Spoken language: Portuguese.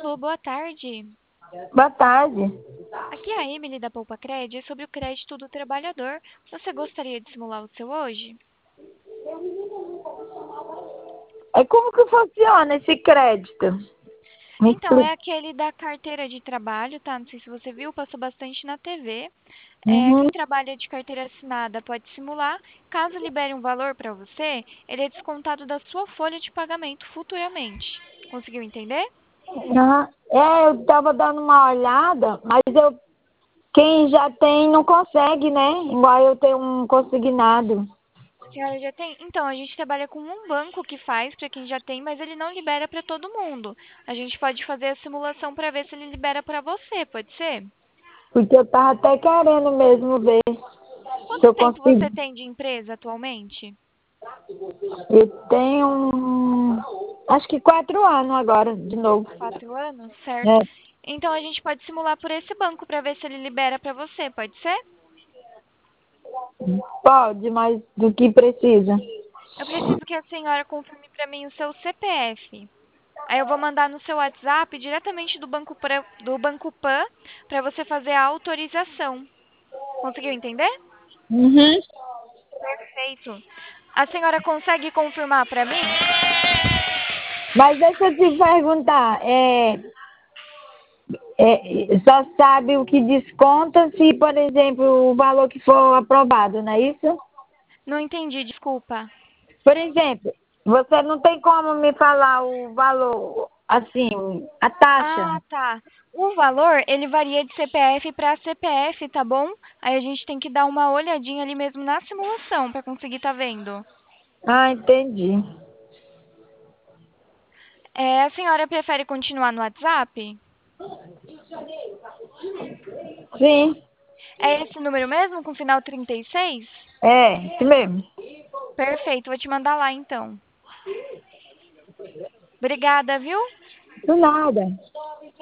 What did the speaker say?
Alô, boa tarde. Boa tarde. Aqui é a Emily da Poupa Cred, é sobre o crédito do trabalhador. Você gostaria de simular o seu hoje? Como que funciona esse crédito? Me Então, é explica. aquele da carteira de trabalho, tá? Não sei se você viu, passou bastante na TV. Uhum. Quem trabalha de carteira assinada pode simular. Caso libere um valor para você, ele é descontado da sua folha de pagamento futuramente. Conseguiu entender? Aham. Eu estava dando uma olhada, mas quem já tem não consegue, né? Igual eu tenho um consignado. A senhora já tem? Então, a gente trabalha com um banco que faz para quem já tem, mas ele não libera para todo mundo. A gente pode fazer a simulação para ver se ele libera para você, pode ser? Porque eu tava até querendo mesmo ver se Quanto eu tempo consigo. você tem de empresa atualmente? Eu tenho acho que 4 anos agora, de novo. 4 anos, certo? É, Então a gente pode simular por esse banco para ver se ele libera para você, pode ser? pode, mas do que precisa? Eu preciso que a senhora confirme para mim o seu CPF. Aí eu vou mandar no seu WhatsApp diretamente do Banco Pan para você fazer a autorização. Conseguiu entender? Uhum. Perfeito. A senhora consegue confirmar para mim? Mas deixa eu te perguntar, só sabe o que desconta se, por exemplo, o valor que for aprovado, não é isso? Não entendi, desculpa. Por exemplo, você não tem como me falar o valor, assim, a taxa. Ah, tá. O valor, ele varia de CPF para CPF, tá bom? Aí a gente tem que dar uma olhadinha ali mesmo na simulação para conseguir tá vendo. Ah, entendi. A senhora prefere continuar no WhatsApp? Sim, É esse número mesmo, com final 36? isso mesmo. Perfeito, vou te mandar lá então. Obrigada, viu? Do nada.